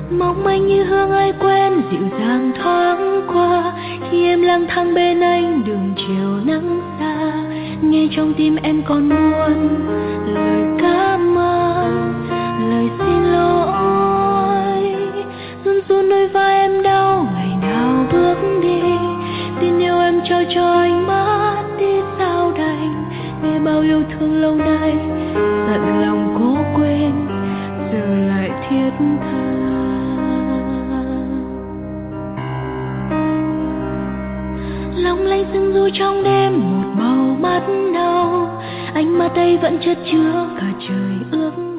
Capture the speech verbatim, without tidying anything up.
mong manh như hương ai quen dịu dàng thoáng qua khi em lang thang bên anh đường chiều nắng xa. Nghe trong tim em còn buồn lời cảm ơn, lời xin lỗi. Run run đôi vai em đau ngày nào bước đi, tin yêu em trao cho anh mất đi sao đành. Nghe bao yêu thương lâu nay giận lòng cố quên giờ lại thiết tha. Long lanh sương du trong đêm một màu mắt nâu, ánh mắt đây vẫn chất chứa cả trời ước